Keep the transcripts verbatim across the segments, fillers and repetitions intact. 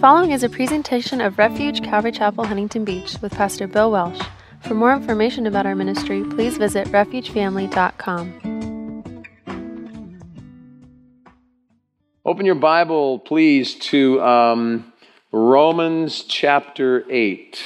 following is a presentation of Refuge Calvary Chapel, Huntington Beach with Pastor Bill Welsh. For more information about our ministry, please visit refuge family dot com. Open your Bible, please, to um, Romans chapter eight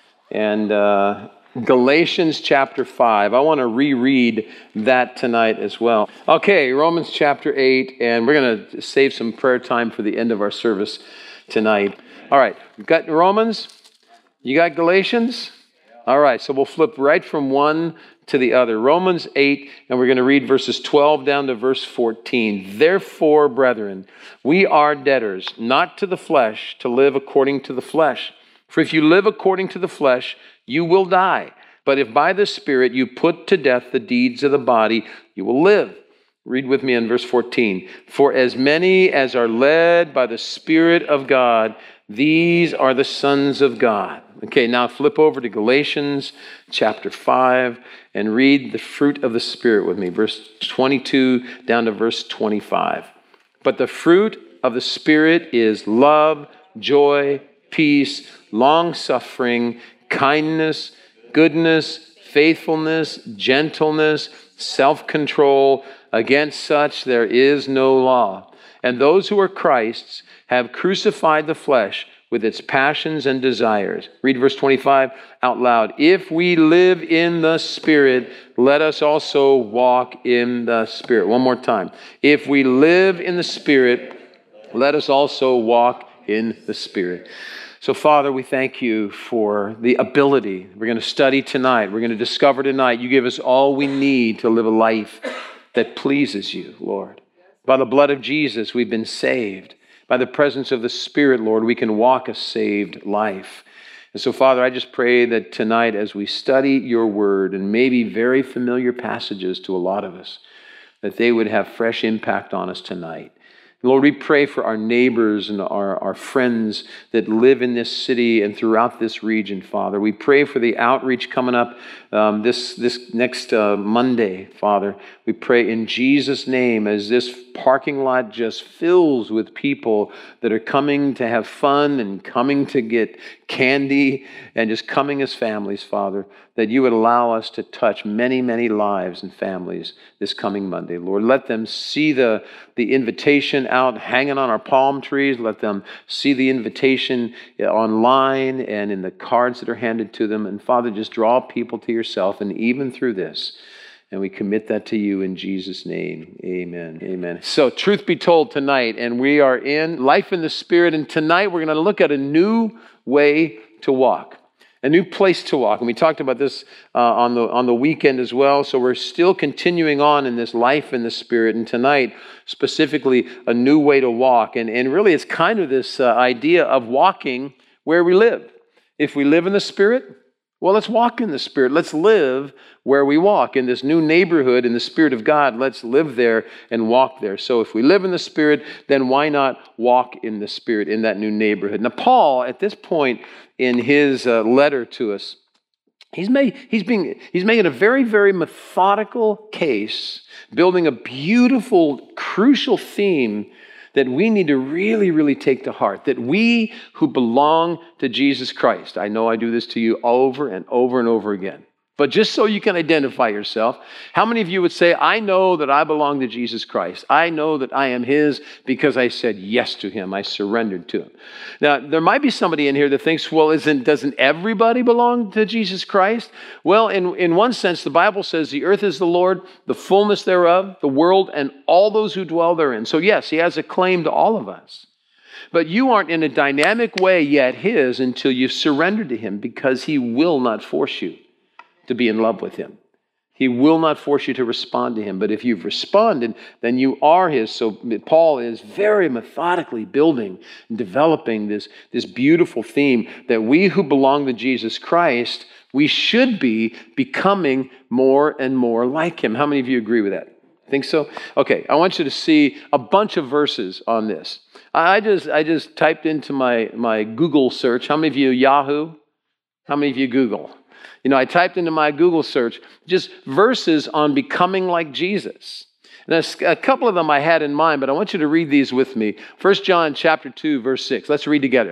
and uh, Galatians chapter five. I want to reread that tonight as well. Okay, Romans chapter eight, and we're going to save some prayer time for the end of our service tonight. All right, we've got Romans. You got Galatians? All right, so we'll flip right from one to the other. Romans eight, and we're going to read verses twelve down to verse fourteen. Therefore, brethren, we are debtors, not to the flesh, to live according to the flesh. For if you live according to the flesh, you will die. But if by the Spirit you put to death the deeds of the body, you will live. Read with me in verse fourteen. For as many as are led by the Spirit of God, these are the sons of God. Okay, now flip over to Galatians chapter five and read the fruit of the Spirit with me. Verse twenty-two down to verse twenty-five. But the fruit of the Spirit is love, joy, peace, long-suffering, kindness, goodness, faithfulness, gentleness, self-control. Against such there is no law. And those who are Christ's have crucified the flesh with its passions and desires. Read verse twenty-five out loud. If we live in the Spirit, let us also walk in the Spirit. One more time. If we live in the Spirit, let us also walk in the Spirit. So, Father, we thank you for the ability. We're going to study tonight. We're going to discover tonight. You give us all we need to live a life that pleases you, Lord. By the blood of Jesus, we've been saved. By the presence of the Spirit, Lord, we can walk a saved life. And so, Father, I just pray that tonight as we study your word and maybe very familiar passages to a lot of us, that they would have fresh impact on us tonight. Lord, we pray for our neighbors and our, our friends that live in this city and throughout this region, Father. We pray for the outreach coming up um, this, this next uh, Monday, Father. We pray in Jesus' name as this parking lot just fills with people that are coming to have fun and coming to get candy and just coming as families, Father, that you would allow us to touch many, many lives and families this coming Monday. Lord, let them see the, the invitation out hanging on our palm trees. Let them see the invitation online and in the cards that are handed to them. And Father, just draw people to yourself, and even through this. And we commit that to you in Jesus' name. Amen. Amen. So, truth be told tonight, and we are in Life in the Spirit, and tonight we're going to look at a new way to walk. A new place to walk. And we talked about this uh, on the on the weekend as well. So we're still continuing on in this life in the Spirit. And tonight, specifically, a new way to walk. And, and really, it's kind of this uh, idea of walking where we live. If we live in the Spirit, well, let's walk in the Spirit. Let's live where we walk. In this new neighborhood, in the Spirit of God, let's live there and walk there. So if we live in the Spirit, then why not walk in the Spirit in that new neighborhood? Now, Paul, at this point in his uh, letter to us, he's, made, he's, being, he's making a very, very methodical case, building a beautiful, crucial theme that we need to really, really take to heart, that we who belong to Jesus Christ, I know I do this to you over and over and over again, but just so you can identify yourself, how many of you would say, I know that I belong to Jesus Christ. I know that I am His because I said yes to Him. I surrendered to Him. Now, there might be somebody in here that thinks, well, isn't, doesn't everybody belong to Jesus Christ? Well, in, in one sense, the Bible says the earth is the Lord, the fullness thereof, the world, and all those who dwell therein. So yes, He has a claim to all of us. But you aren't in a dynamic way yet His until you've surrendered to Him, because He will not force you to be in love with Him. He will not force you to respond to Him. But if you've responded, then you are His. So Paul is very methodically building and developing this, this beautiful theme that we who belong to Jesus Christ, we should be becoming more and more like Him. How many of you agree with that? Think so? Okay, I want you to see a bunch of verses on this. I just I just typed into my, my Google search. How many of you Yahoo? How many of you Google? You know, I typed into my Google search just verses on becoming like Jesus. And a couple of them I had in mind, but I want you to read these with me. First John chapter two, verse six. Let's read together.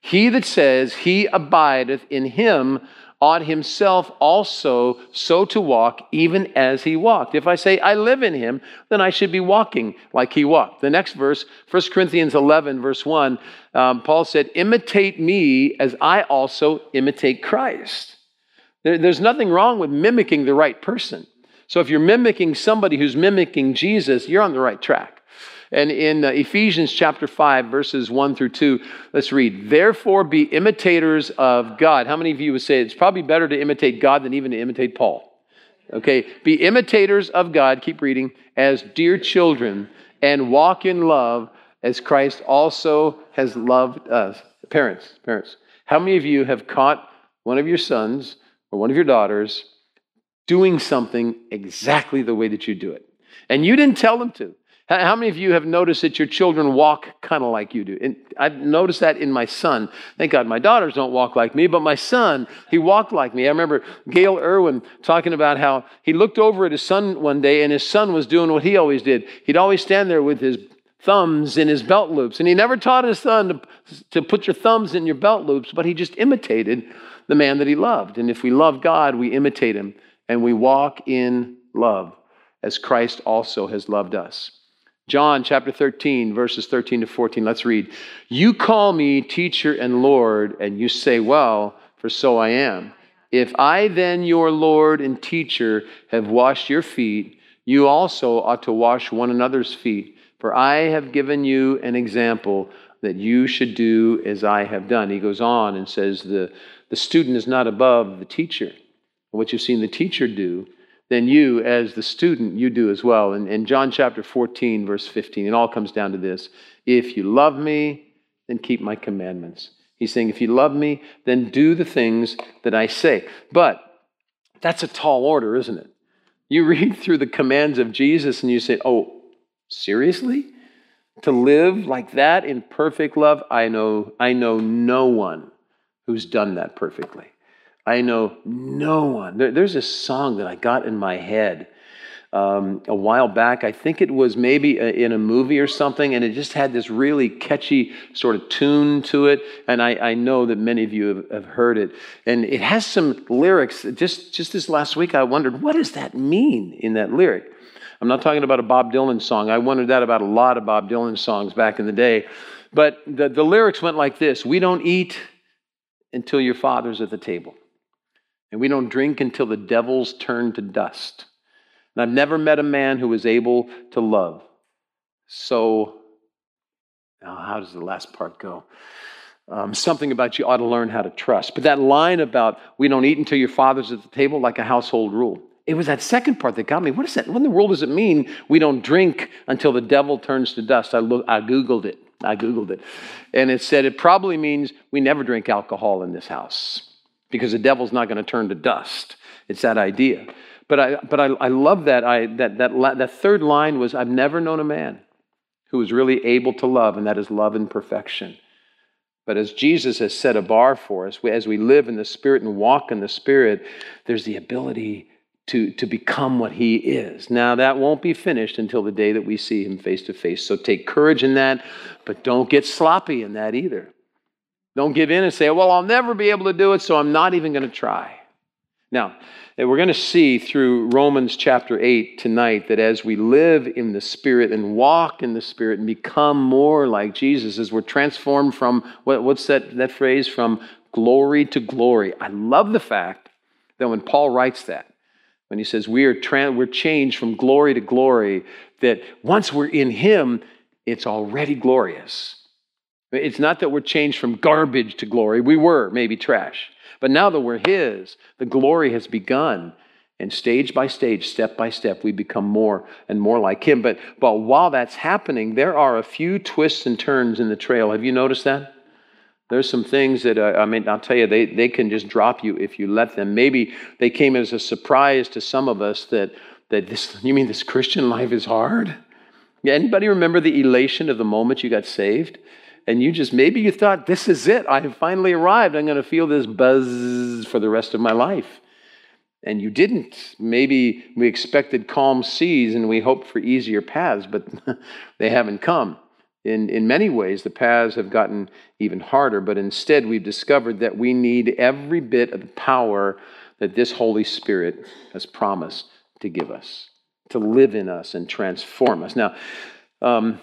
He that says he abideth in him ought himself also so to walk, even as he walked. If I say I live in him, then I should be walking like he walked. The next verse, First Corinthians eleven, verse one, um, Paul said, imitate me as I also imitate Christ. There, there's nothing wrong with mimicking the right person. So if you're mimicking somebody who's mimicking Jesus, you're on the right track. And in uh, Ephesians chapter five, verses one through two, let's read. Therefore be imitators of God. How many of you would say it's probably better to imitate God than even to imitate Paul? Okay, be imitators of God, keep reading, as dear children, and walk in love as Christ also has loved us. Parents, parents, how many of you have caught one of your sons or one of your daughters doing something exactly the way that you do it? And you didn't tell them to. How many of you have noticed that your children walk kind of like you do? And I've noticed that in my son. Thank God my daughters don't walk like me, but my son, he walked like me. I remember Gail Irwin talking about how he looked over at his son one day and his son was doing what he always did. He'd always stand there with his thumbs in his belt loops. And he never taught his son to, to put your thumbs in your belt loops, but he just imitated the man that he loved. And if we love God, we imitate him and we walk in love as Christ also has loved us. John chapter thirteen, verses thirteen to fourteen. Let's read. You call me teacher and Lord, and you say, well, for so I am. If I then, your Lord and teacher, have washed your feet, you also ought to wash one another's feet. For I have given you an example that you should do as I have done. He goes on and says, the, the student is not above the teacher. What you've seen the teacher do, then you, as the student, you do as well. And in John chapter fourteen, verse fifteen, it all comes down to this. If you love me, then keep my commandments. He's saying, if you love me, then do the things that I say. But that's a tall order, isn't it? You read through the commands of Jesus and you say, oh, seriously? To live like that in perfect love? I know, I know no one who's done that perfectly. I know no one. There, there's a song that I got in my head um, a while back. I think it was maybe a, in a movie or something, and it just had this really catchy sort of tune to it. And I, I know that many of you have, have heard it. And it has some lyrics. Just, just this last week, I wondered, what does that mean in that lyric? I'm not talking about a Bob Dylan song. I wondered that about a lot of Bob Dylan songs back in the day. But the, the lyrics went like this. We don't eat until your father's at the table. And we don't drink until the devil's turned to dust. And I've never met a man who was able to love. So, now how does the last part go? Um, something about you ought to learn how to trust. But that line about we don't eat until your father's at the table, like a household rule. It was that second part that got me. What is that? What in the world does it mean we don't drink until the devil turns to dust? I, look, I Googled it. I Googled it. And it said it probably means we never drink alcohol in this house, because the devil's not going to turn to dust. It's that idea. But I, but I, I love that. I that that that third line was, I've never known a man who was really able to love, and that is love in perfection. But as Jesus has set a bar for us, as we live in the Spirit and walk in the Spirit, there's the ability to, to become what He is. Now, that won't be finished until the day that we see Him face to face. So take courage in that, but don't get sloppy in that either. Don't give in and say, well, I'll never be able to do it, so I'm not even going to try. Now, we're going to see through Romans chapter eight tonight that as we live in the Spirit and walk in the Spirit and become more like Jesus, as we're transformed from, what, what's that, that phrase, from glory to glory. I love the fact that when Paul writes that, when he says we are tra- we're changed from glory to glory, that once we're in Him, it's already glorious. It's not that we're changed from garbage to glory. We were maybe trash. But now that we're His, the glory has begun. And stage by stage, step by step, we become more and more like Him. But, but while that's happening, there are a few twists and turns in the trail. Have you noticed that? There's some things that, uh, I mean, I'll tell you, they, they can just drop you if you let them. Maybe they came as a surprise to some of us that, that this, you mean this Christian life is hard? Yeah, anybody remember the elation of the moment you got saved? And you just, maybe you thought, this is it. I have finally arrived. I'm going to feel this buzz for the rest of my life. And you didn't. Maybe we expected calm seas and we hoped for easier paths, but they haven't come. In, in many ways, the paths have gotten even harder, but instead we've discovered that we need every bit of the power that this Holy Spirit has promised to give us, to live in us and transform us. Now, um,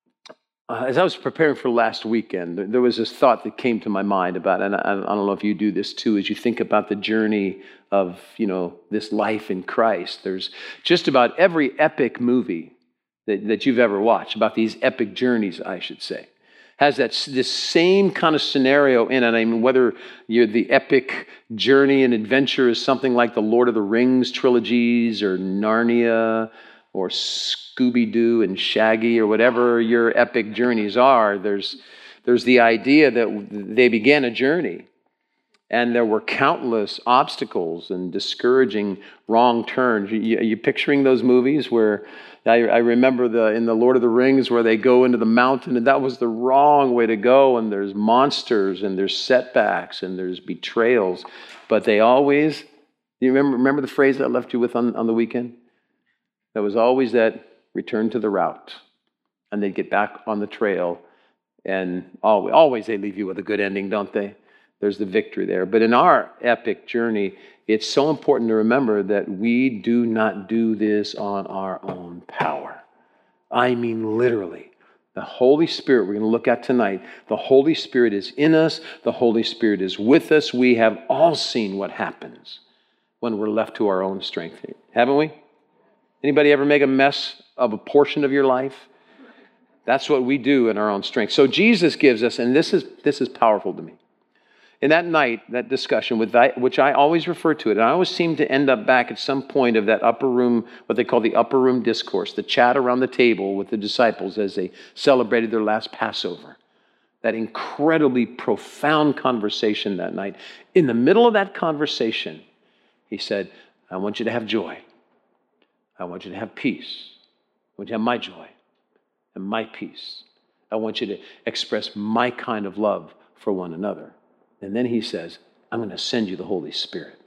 uh, as I was preparing for last weekend, there, there was this thought that came to my mind about, and I, I don't know if you do this too, as you think about the journey of, you know, this life in Christ. There's just about every epic movie that, that you've ever watched, about these epic journeys, I should say, has that this same kind of scenario in it. I mean, whether you're the epic journey and adventure is something like the Lord of the Rings trilogies or Narnia or Scooby-Doo and Shaggy or whatever your epic journeys are, there's, there's the idea that they began a journey and there were countless obstacles and discouraging wrong turns. You, are you picturing those movies where I, I remember the in the Lord of the Rings where they go into the mountain and that was the wrong way to go, and there's monsters and there's setbacks and there's betrayals, but they always, you remember remember the phrase that I left you with on, on the weekend? There was always that return to the route, and they'd get back on the trail, and always, always they leave you with a good ending, don't they? There's the victory there. But in our epic journey, it's so important to remember that we do not do this on our own power. I mean, literally. The Holy Spirit we're going to look at tonight, the Holy Spirit is in us. The Holy Spirit is with us. We have all seen what happens when we're left to our own strength, haven't we? Anybody ever make a mess of a portion of your life? That's what we do in our own strength. So Jesus gives us, and this is this is powerful to me. In that night, that discussion, with that, which I always refer to it, and I always seem to end up back at some point of that upper room, what they call the upper room discourse, the chat around the table with the disciples as they celebrated their last Passover. That incredibly profound conversation that night. In the middle of that conversation, he said, I want you to have joy. I want you to have peace. I want you to have my joy and my peace. I want you to express my kind of love for one another. And then he says, I'm going to send you the Holy Spirit.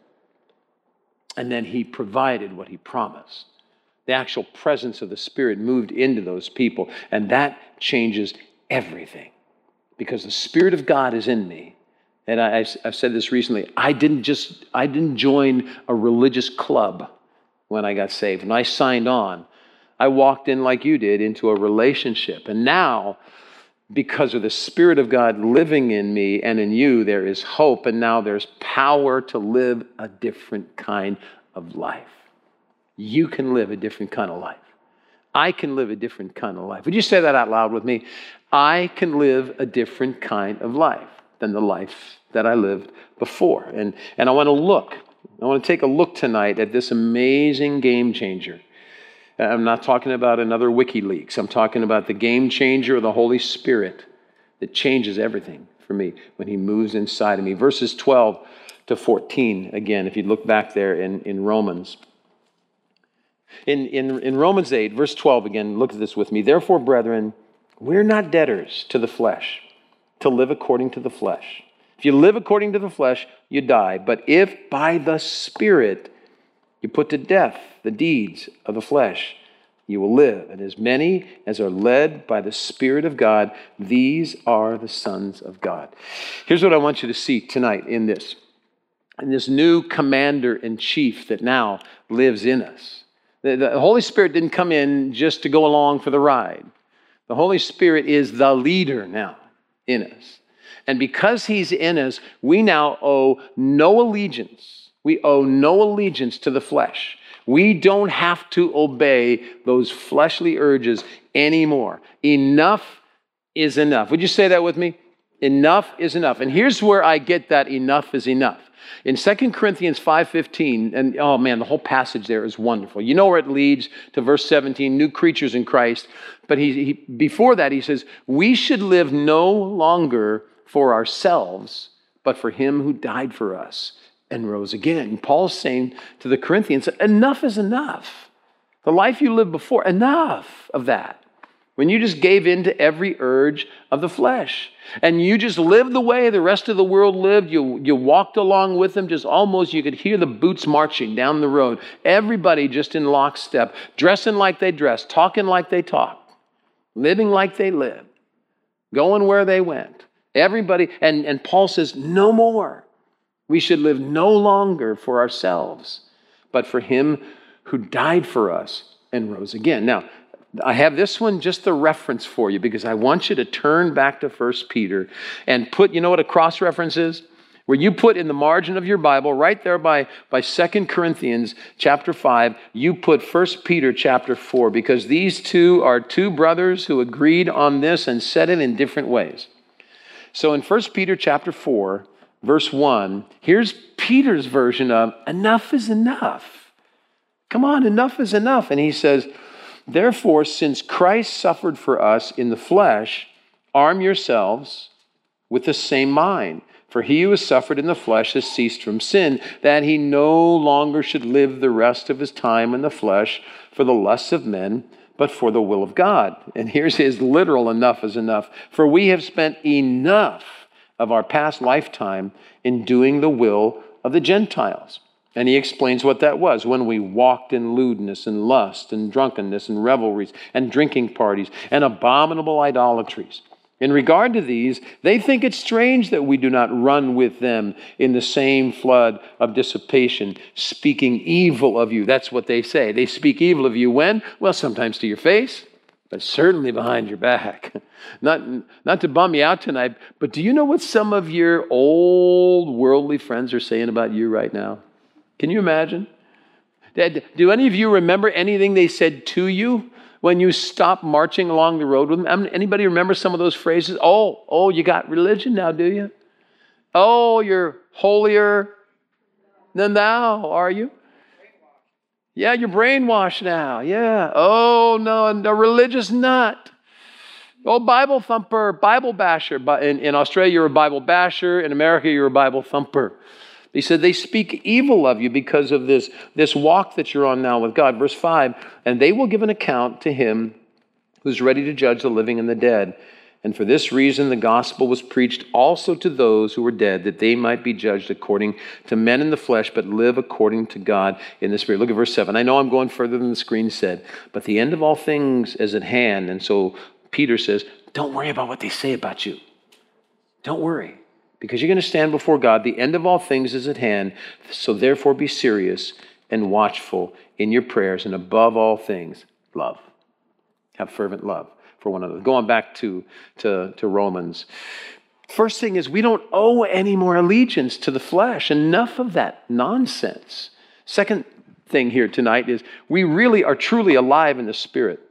And then he provided what he promised. The actual presence of the Spirit moved into those people. And that changes everything. Because the Spirit of God is in me. And I, I've said this recently. I didn't just, I didn't join a religious club when I got saved. When I signed on, I walked in like you did into a relationship. And now, because of the Spirit of God living in me and in you, there is hope, and now there's power to live a different kind of life. You can live a different kind of life. I can live a different kind of life. Would you say that out loud with me? I can live a different kind of life than the life that I lived before. And, and I want to look, I want to take a look tonight at this amazing game changer. I'm not talking about another WikiLeaks. I'm talking about the game changer of the Holy Spirit that changes everything for me when he moves inside of me. Verses twelve to fourteen, again, if you look back there in, in Romans. In, in, in Romans eight, verse twelve again, look at this with me. Therefore, brethren, we're not debtors to the flesh, to live according to the flesh. If you live according to the flesh, you die. But if by the Spirit you put to death the deeds of the flesh, you will live. And as many as are led by the Spirit of God, these are the sons of God. Here's what I want you to see tonight in this. In this new commander-in-chief that now lives in us. The, the Holy Spirit didn't come in just to go along for the ride. The Holy Spirit is the leader now in us. And because he's in us, we now owe no allegiance. We owe no allegiance to the flesh. We don't have to obey those fleshly urges anymore. Enough is enough. Would you say that with me? Enough is enough. And here's where I get that enough is enough. In Second Corinthians five fifteen, and oh man, the whole passage there is wonderful. You know where it leads to verse seventeen, new creatures in Christ. But he, he before that, he says, we should live no longer for ourselves, but for him who died for us and rose again. Paul's saying to the Corinthians, enough is enough. The life you lived before, enough of that. When you just gave in to every urge of the flesh. And you just lived the way the rest of the world lived. You, you walked along with them, just almost you could hear the boots marching down the road. Everybody just in lockstep, dressing like they dress, talking like they talk, living like they live. going where they went. Everybody, and, and Paul says, no more. We should live no longer for ourselves, but for him who died for us and rose again. Now, I have this one, just the reference for you, because I want you to turn back to First Peter and put, you know what a cross-reference is? Where you put in the margin of your Bible, right there by, by Second Corinthians chapter five, you put First Peter chapter four, because these two are two brothers who agreed on this and said it in different ways. So in First Peter chapter four, verse one, here's Peter's version of enough is enough. Come on, enough is enough. And he says, therefore, since Christ suffered for us in the flesh, arm yourselves with the same mind. For he who has suffered in the flesh has ceased from sin, that he no longer should live the rest of his time in the flesh for the lusts of men, but for the will of God. And here's his literal enough is enough. For we have spent enough of our past lifetime in doing the will of the Gentiles. And he explains what that was. When we walked in lewdness and lust and drunkenness and revelries and drinking parties and abominable idolatries. In regard to these, they think it strange that we do not run with them in the same flood of dissipation, speaking evil of you. That's what they say. They speak evil of you when? Well, sometimes to your face, but certainly behind your back. Not, not to bum you out tonight, but do you know what some of your old worldly friends are saying about you right now? Can you imagine? Do any of you remember anything they said to you when you stopped marching along the road with them? Anybody remember some of those phrases? Oh, oh, you got religion now, do you? Oh, you're holier than thou, are you? Yeah, you're brainwashed now. Yeah. Oh, no, a religious nut. Oh, Bible thumper, Bible basher. In, in Australia, you're a Bible basher. In America, you're a Bible thumper. He said, they speak evil of you because of this, this walk that you're on now with God. Verse five, and they will give an account to him who's ready to judge the living and the dead. And for this reason, the gospel was preached also to those who were dead, that they might be judged according to men in the flesh, but live according to God in the spirit. Look at verse seven. I know I'm going further than the screen said, but the end of all things is at hand. And so Peter says, don't worry about what they say about you. Don't worry. Because you're going to stand before God. The end of all things is at hand. So therefore be serious and watchful in your prayers. And above all things, love. Have fervent love for one another. Going back to, to, to Romans. First thing is we don't owe any more allegiance to the flesh. Enough of that nonsense. Second thing here tonight is we really are truly alive in the Spirit.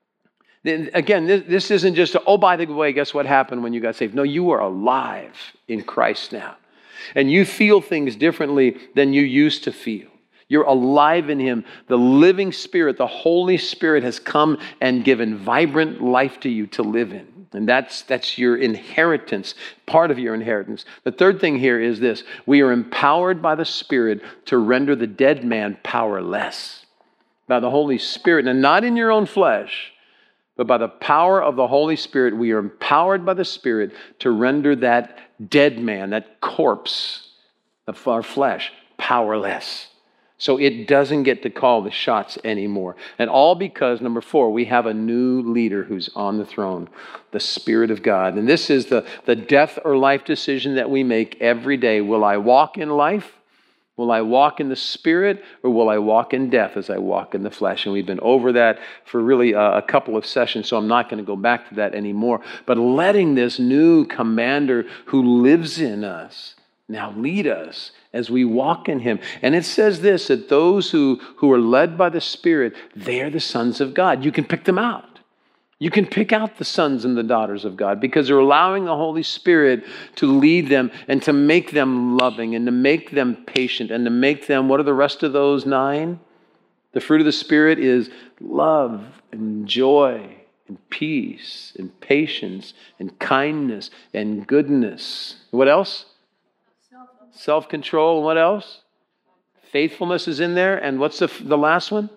Again, this isn't just, a, oh, by the way, guess what happened when you got saved? No, you are alive in Christ now. And you feel things differently than you used to feel. You're alive in Him. The living Spirit, the Holy Spirit has come and given vibrant life to you to live in. And that's, that's your inheritance, part of your inheritance. The third thing here is this. We are empowered by the Spirit to render the dead man powerless. By the Holy Spirit, and not in your own flesh, but by the power of the Holy Spirit, we are empowered by the Spirit to render that dead man, that corpse of our flesh, powerless. So it doesn't get to call the shots anymore. And all because, number four, we have a new leader who's on the throne, the Spirit of God. And this is the, the death or life decision that we make every day. Will I walk in life? Will I walk in the Spirit, or will I walk in death as I walk in the flesh? And we've been over that for really a, a couple of sessions, so I'm not going to go back to that anymore. But letting this new commander who lives in us now lead us as we walk in Him. And it says this, that those who, who are led by the Spirit, they are the sons of God. You can pick them out. You can pick out the sons and the daughters of God because they're allowing the Holy Spirit to lead them and to make them loving and to make them patient and to make them, what are the rest of those nine? The fruit of the Spirit is love and joy and peace and patience and kindness and goodness. What else? Self-control. What else? Faithfulness is in there. And what's the, the last one?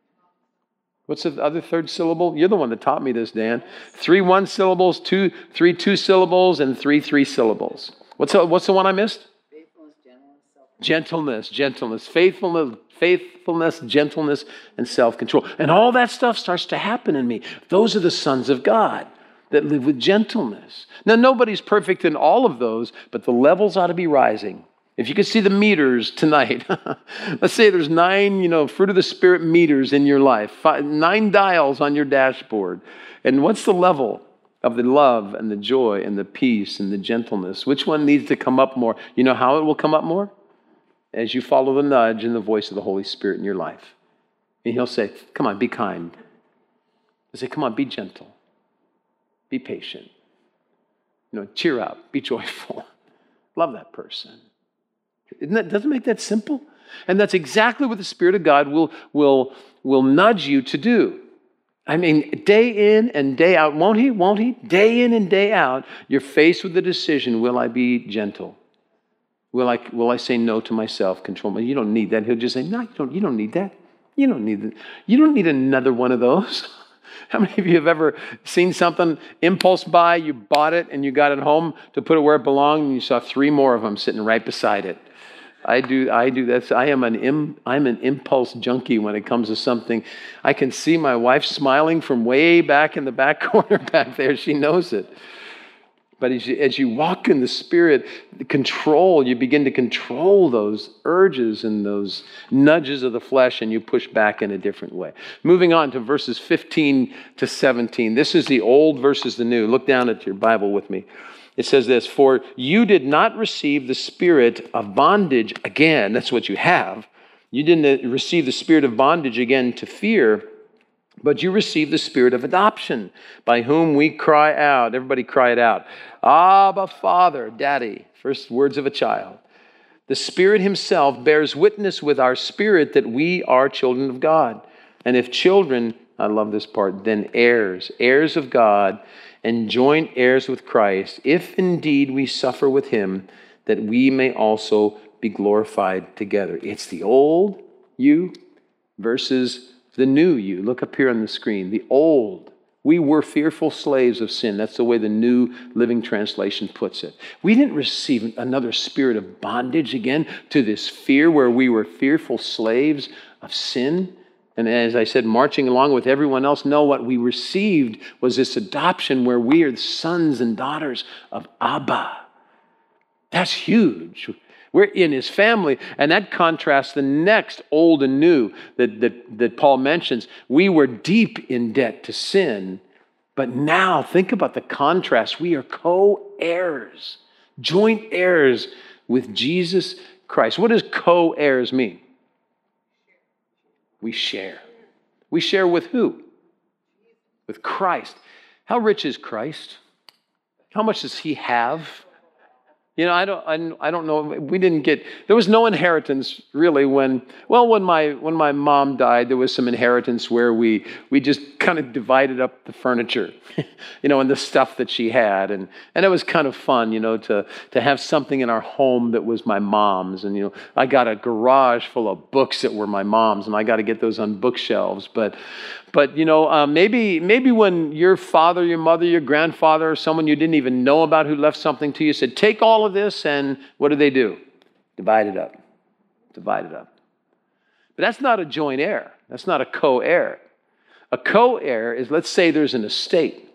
What's the other third syllable? You're the one that taught me this, Dan. Three one syllables, two, three two syllables, and three three syllables. What's the, what's the one I missed? Faithfulness, gentleness, gentleness, gentleness, faithfulness, faithfulness, gentleness, and self-control. And all that stuff starts to happen in me. Those are the sons of God. that live with gentleness. Now, nobody's perfect in all of those, but the levels ought to be rising. If you could see the meters tonight, let's say there's nine, you know, fruit of the Spirit meters in your life, five, nine dials on your dashboard. And what's the level of the love and the joy and the peace and the gentleness? Which one needs to come up more? You know how it will come up more? As you follow the nudge and the voice of the Holy Spirit in your life. And he'll say, come on, be kind. He'll say, come on, be gentle. Be patient. You know, cheer up. Be joyful. Love that person. Isn't that, doesn't it make that simple? And that's exactly what the Spirit of God will, will, will nudge you to do. I mean, day in and day out, won't he? Won't he? Day in and day out, you're faced with the decision, will I be gentle? Will I, will I say no to myself, control me? You don't need that. He'll just say, no, you don't, you don't need that. You don't need that. You don't need another one of those. How many of you have ever seen something, impulse buy, you bought it and you got it home to put it where it belonged and you saw three more of them sitting right beside it? I do, I do that. I am an, im, I'm an impulse junkie when it comes to something. I can see my wife smiling from way back in the back corner back there. She knows it. But as you, as you walk in the Spirit, the control, you begin to control those urges and those nudges of the flesh, and you push back in a different way. Moving on to verses fifteen to seventeen. This is the old versus the new. Look down at your Bible with me. It says this, for you did not receive the spirit of bondage again. That's what you have. You didn't receive the spirit of bondage again to fear, but you received the spirit of adoption, by whom we cry out. Everybody cry it out. Abba, Father, Daddy. First words of a child. The Spirit himself bears witness with our spirit that we are children of God. And if children, I love this part, then heirs, heirs of God, and joint heirs with Christ, if indeed we suffer with him, that we may also be glorified together. It's the old you versus the new you. Look up here on the screen. The old. We were fearful slaves of sin. That's the way the New Living Translation puts it. We didn't receive another spirit of bondage again to this fear where we were fearful slaves of sin. And as I said, marching along with everyone else, no, what we received was this adoption where we are the sons and daughters of Abba. That's huge. We're in his family, and that contrasts the next old and new that, that, that Paul mentions. We were deep in debt to sin, but now think about the contrast. We are co-heirs, joint heirs with Jesus Christ. What does co-heirs mean? We share. We share with who? With Christ. How rich is Christ? How much does he have? You know, I don't, I don't know. We didn't get, there was no inheritance really when, well, when my, when my mom died, there was some inheritance where we, we just kind of divided up the furniture, you know, and the stuff that she had. And, and it was kind of fun, you know, to, to have something in our home that was my mom's. And, you know, I got a garage full of books that were my mom's, and I got to get those on bookshelves. But, but, you know, uh, maybe, maybe when your father, your mother, your grandfather, or someone you didn't even know about who left something to you said, take all of this, and what do they do? Divide it up. Divide it up. But that's not a joint heir. That's not a co-heir. A co-heir is, let's say there's an estate,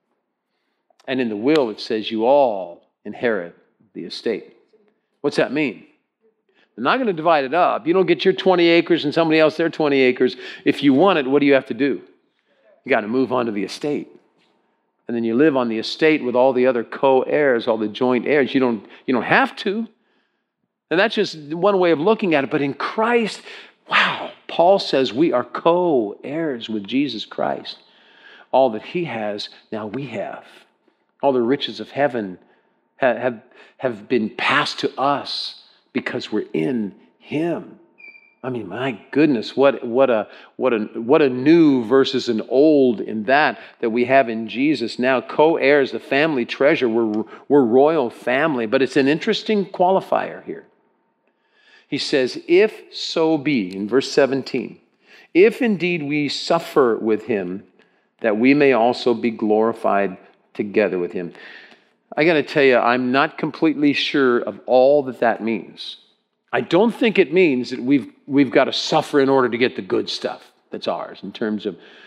and in the will it says you all inherit the estate. What's that mean? They're not going to divide it up. You don't get your twenty acres and somebody else their twenty acres. If you want it, what do you have to do? You got to move on to the estate. And then you live on the estate with all the other co-heirs, all the joint heirs. You don't, you don't have to. And that's just one way of looking at it. But in Christ, wow, Paul says we are co-heirs with Jesus Christ. All that he has, now we have. All the riches of heaven have, have, have been passed to us because we're in him. I mean, my goodness, what, what, a, what, a, what a new versus an old in that that we have in Jesus now. Co-heirs, the family treasure. We're, we're royal family. But it's an interesting qualifier here. He says, if so be, in verse seventeen, if indeed we suffer with him, that we may also be glorified together with him. I got to tell you, I'm not completely sure of all that that means. I don't think it means that we've we've got to suffer in order to get the good stuff that's ours in terms of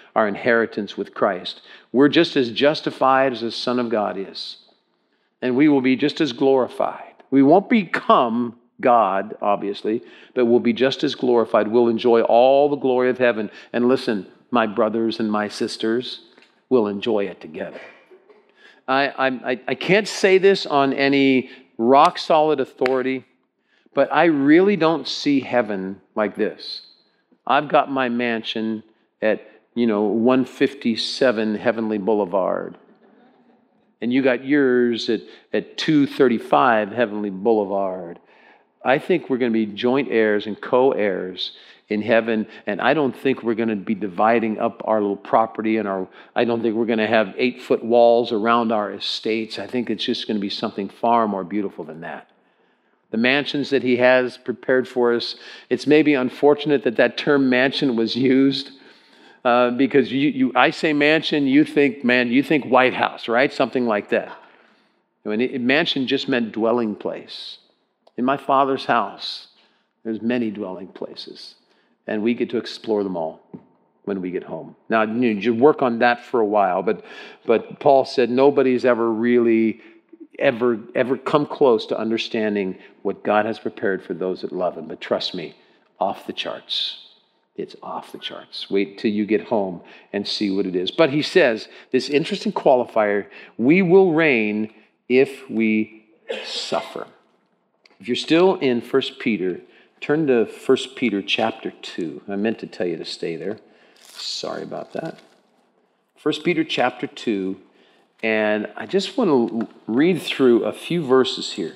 our inheritance with Christ. We're just as justified as the Son of God is. And we will be just as glorified. We won't become God, obviously, but we'll be just as glorified. We'll enjoy all the glory of heaven. And listen, my brothers and my sisters, we'll enjoy it together. I, I, I can't say this on any rock-solid authority, but I really don't see heaven like this. I've got my mansion at, you know, one fifty-seven Heavenly Boulevard. And you got yours at, at two thirty-five Heavenly Boulevard. I think we're going to be joint heirs and co-heirs in heaven, and I don't think we're going to be dividing up our little property, and our. I don't think we're going to have eight-foot walls around our estates. I think it's just going to be something far more beautiful than that. The mansions that he has prepared for us, it's maybe unfortunate that that term mansion was used, uh, because you, you, I say mansion, you think, man, you think White House, right? Something like that. I mean, it, mansion just meant dwelling place. In my Father's house, there's many dwelling places, and we get to explore them all when we get home. Now, you, you work on that for a while, but but Paul said nobody's ever really ever ever come close to understanding what God has prepared for those that love Him. But trust me, off the charts. It's off the charts. Wait till you get home and see what it is. But he says this interesting qualifier: we will reign if we suffer. If you're still in First Peter, turn to First Peter chapter two. I meant to tell you to stay there. Sorry about that. First Peter chapter two, and I just want to read through a few verses here.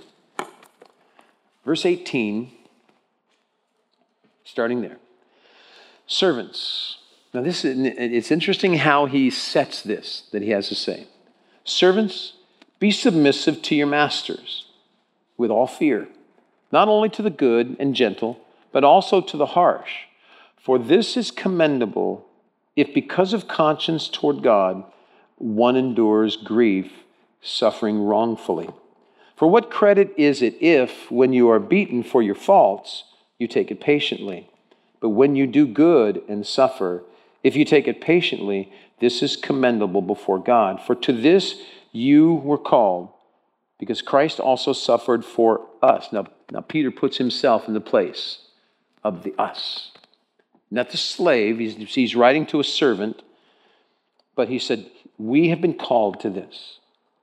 Verse eighteen, starting there. Servants. Now this is, it's interesting how he sets this, that he has to say. Servants, be submissive to your masters with all fear, not only to the good and gentle, but also to the harsh. For this is commendable if because of conscience toward God, one endures grief, suffering wrongfully. For what credit is it if, when you are beaten for your faults, you take it patiently? But when you do good and suffer, if you take it patiently, this is commendable before God. For to this you were called, because Christ also suffered for us. Now, now Peter puts himself in the place of the us. Not the slave, he's, he's writing to a servant, but he said, we have been called to this.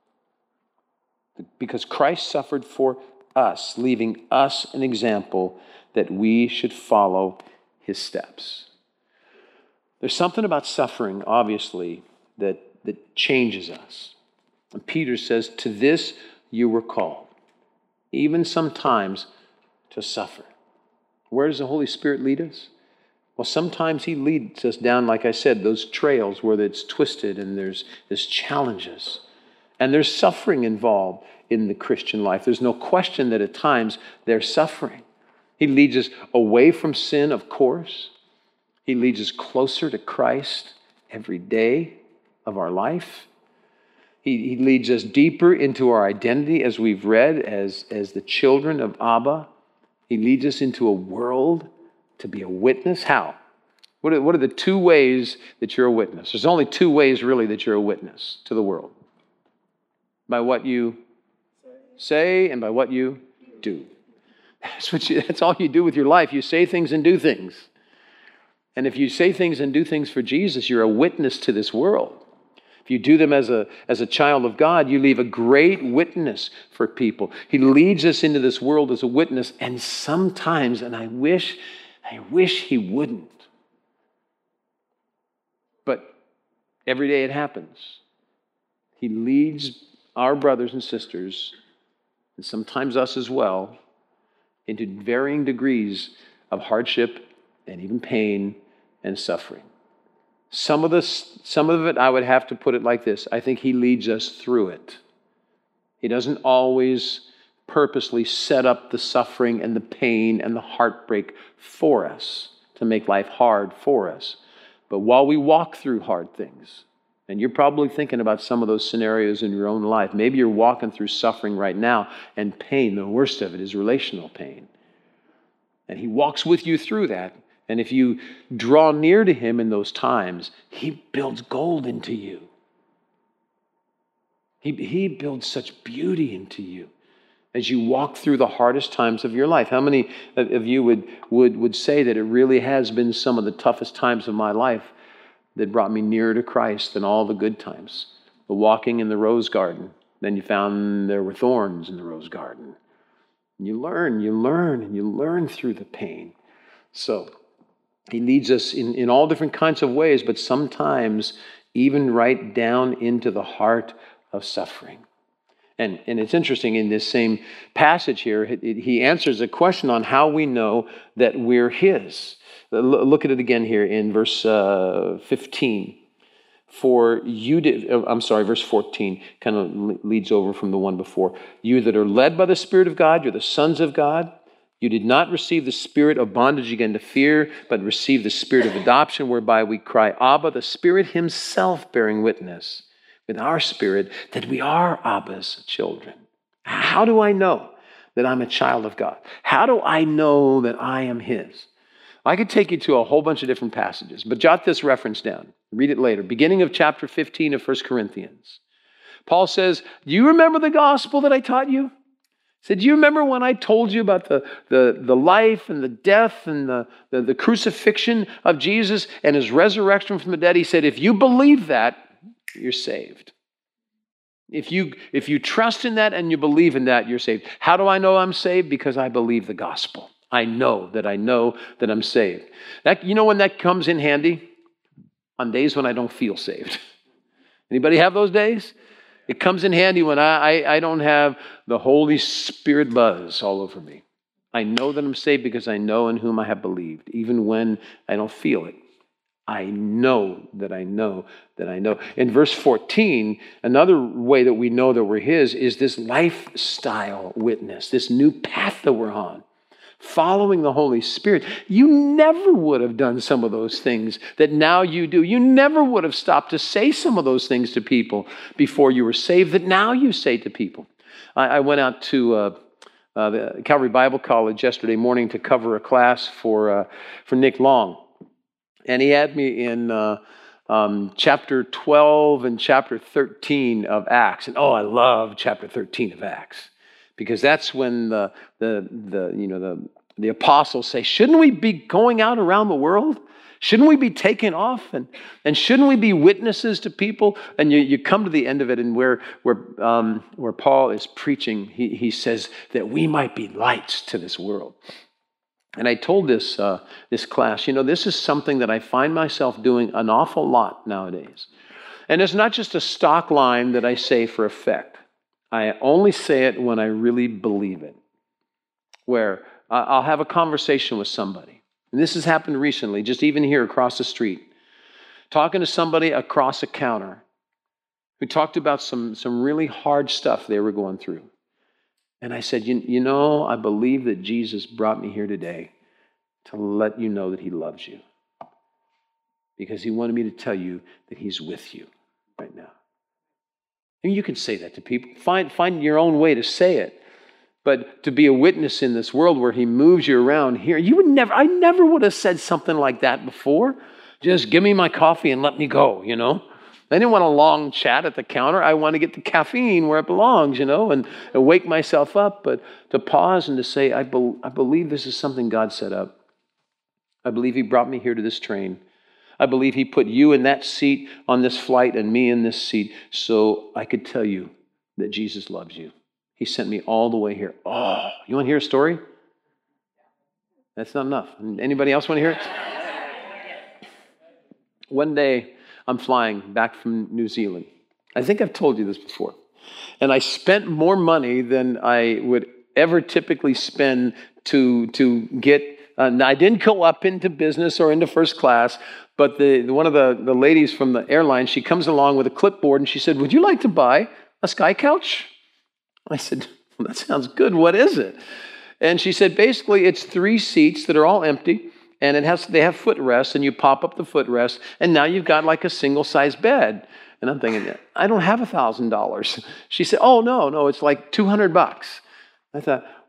Because Christ suffered for us, leaving us an example that we should follow his steps. There's something about suffering, obviously, that, that changes us. And Peter says, to this you were called, even sometimes to suffer. Where does the Holy Spirit lead us? Well, sometimes he leads us down, like I said, those trails where it's twisted and there's, there's challenges. And there's suffering involved in the Christian life. There's no question that at times there's suffering. He leads us away from sin, of course. He leads us closer to Christ every day of our life. He, he leads us deeper into our identity, as we've read, as, as the children of Abba. He leads us into a world to be a witness. How? What are, what are the two ways that you're a witness? There's only two ways, really, that you're a witness to the world. By what you say and by what you do. That's, what you, that's all you do with your life. You say things and do things. And if you say things and do things for Jesus, you're a witness to this world. If you do them as a, as a child of God, you leave a great witness for people. He leads us into this world as a witness, and sometimes, and I wish, I wish he wouldn't. But every day it happens. He leads our brothers and sisters, and sometimes us as well, into varying degrees of hardship and even pain and suffering. Some of this, some of it, I would have to put it like this. I think he leads us through it. He doesn't always purposely set up the suffering and the pain and the heartbreak for us to make life hard for us. But while we walk through hard things, and you're probably thinking about some of those scenarios in your own life. Maybe you're walking through suffering right now and pain. The worst of it is relational pain. And he walks with you through that. And if you draw near to him in those times, he builds gold into you. He, he builds such beauty into you as you walk through the hardest times of your life. How many of you would, would, would say that it really has been some of the toughest times of my life that brought me nearer to Christ than all the good times? The walking in the rose garden. Then you found there were thorns in the rose garden. And you learn, you learn, and you learn through the pain. So he leads us in, in all different kinds of ways, but sometimes even right down into the heart of suffering. And, and it's interesting, in this same passage here, it, it, he answers a question on how we know that we're his. Look at it again here in verse uh, fifteen. For you did, I'm sorry, verse fourteen kind of leads over from the one before. You that are led by the Spirit of God, you're the sons of God. You did not receive the spirit of bondage again to fear, but received the spirit of adoption, whereby we cry, Abba, the Spirit himself bearing witness with our spirit that we are Abba's children. How do I know that I'm a child of God? How do I know that I am his? I could take you to a whole bunch of different passages, but jot this reference down. Read it later. Beginning of chapter fifteen of First Corinthians. Paul says, do you remember the gospel that I taught you? He said, do you remember when I told you about the, the, the life and the death and the, the, the crucifixion of Jesus and his resurrection from the dead? He said, if you believe that, you're saved. If you, if you trust in that and you believe in that, you're saved. How do I know I'm saved? Because I believe the gospel. I know that I know that I'm saved. That, you know when that comes in handy? On days when I don't feel saved. Anybody have those days? It comes in handy when I, I, I don't have the Holy Spirit buzz all over me. I know that I'm saved because I know in whom I have believed, even when I don't feel it. I know that I know that I know. In verse fourteen, another way that we know that we're his is this lifestyle witness, this new path that we're on. Following the Holy Spirit. You never would have done some of those things that now you do. You never would have stopped to say some of those things to people before you were saved that now you say to people. I, I went out to uh, uh, the Calvary Bible College yesterday morning to cover a class for, uh, for Nick Long. And he had me in uh, um, chapter twelve and chapter thirteen of Acts. And oh, I love chapter thirteen of Acts. Because that's when the, the, the, you know, the, the apostles say, shouldn't we be going out around the world? Shouldn't we be taking off? And, and shouldn't we be witnesses to people? And you, you come to the end of it, and where, where, um, where Paul is preaching, he, he says that we might be lights to this world. And I told this, uh, this class, you know, this is something that I find myself doing an awful lot nowadays. And it's not just a stock line that I say for effect. I only say it when I really believe it, where I'll have a conversation with somebody. And this has happened recently, just even here across the street, talking to somebody across a counter who talked about some, some really hard stuff they were going through. And I said, you, you know, I believe that Jesus brought me here today to let you know that he loves you, because he wanted me to tell you that he's with you right now. And you can say that to people. Find, find your own way to say it. But to be a witness in this world where he moves you around here, you would never, I never would have said something like that before. Just give me my coffee and let me go, you know. I didn't want a long chat at the counter. I want to get the caffeine where it belongs, you know, and, and wake myself up. But to pause and to say, I, be, I believe this is something God set up. I believe he brought me here to this train. I believe he put you in that seat on this flight and me in this seat so I could tell you that Jesus loves you. He sent me all the way here. Oh, you want to hear a story? That's not enough. Anybody else want to hear it? One day, I'm flying back from New Zealand. I think I've told you this before. And I spent more money than I would ever typically spend to, to get. Uh, I didn't go up into business or into first class, but the, one of the, the ladies from the airline, she comes along with a clipboard and she said, would you like to buy a sky couch? I said, well, that sounds good. What is it? And she said, basically, it's three seats that are all empty, and it has they have footrests, and you pop up the footrest, and now you've got like a single-size bed. And I'm thinking, I don't have a thousand dollars. She said, oh, no, no, it's like two hundred bucks. I thought,